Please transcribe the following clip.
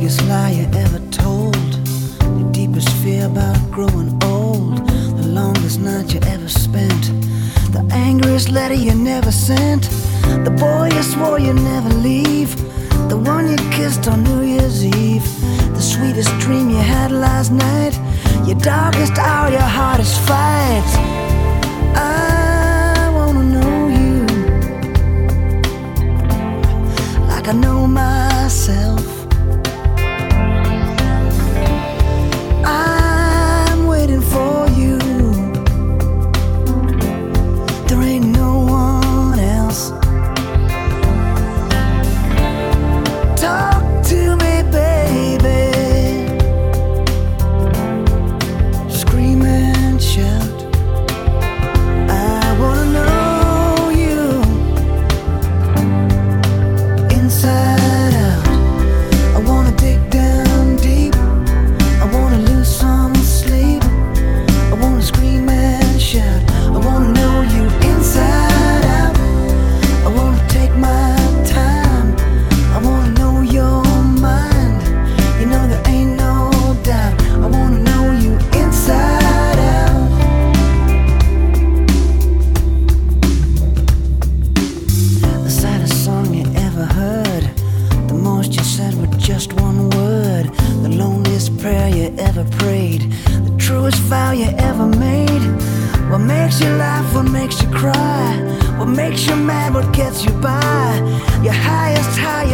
biggest lie you ever told, the deepest fear about growing old, the longest night you ever spent, the angriest letter you never sent, the boy you swore you'd never leave, the one you kissed on New Year's Eve, the sweetest dream you had last night, your darkest hour, your hardest fight. I wanna know you like I know myself. I'm waiting for you. There ain't no one else. Talk to me, baby. Scream and shout. I wanna know you inside out. I wanna dig down deep. I wanna lose some sleep. I wanna scream and shout. I wanna know you inside out. I wanna take my time. I wanna know your mind. You know there ain't no doubt. I wanna know you inside out. The saddest song you ever heard, the most you said with just one word, the loneliest prayer you ever prayed, the truest vow you ever made. What makes you laugh, what makes you cry, what makes you mad, what gets you by, your highest high,